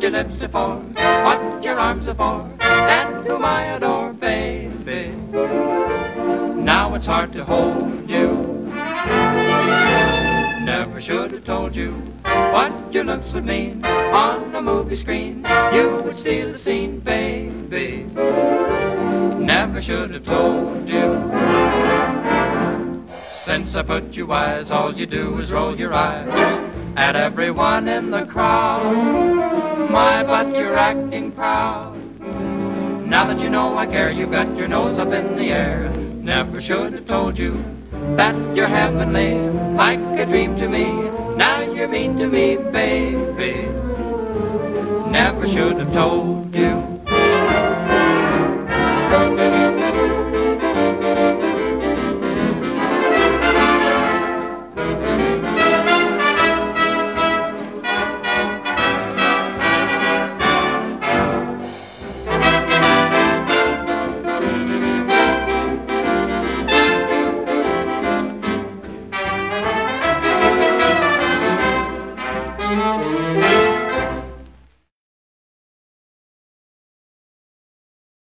your lips are for, what your arms are for, and whom I adore, baby. Now it's hard to hold you. Never should have told you what your looks would mean on a movie screen. You would steal the scene, baby. Never should have told you. Since I put you wise, all you do is roll your eyes at everyone in the crowd. My, but you're acting proud. Now that you know I care, you got your nose up in the air. Never should have told you that you're heavenly, like a dream to me. Now you're mean to me, baby. Never should have told you.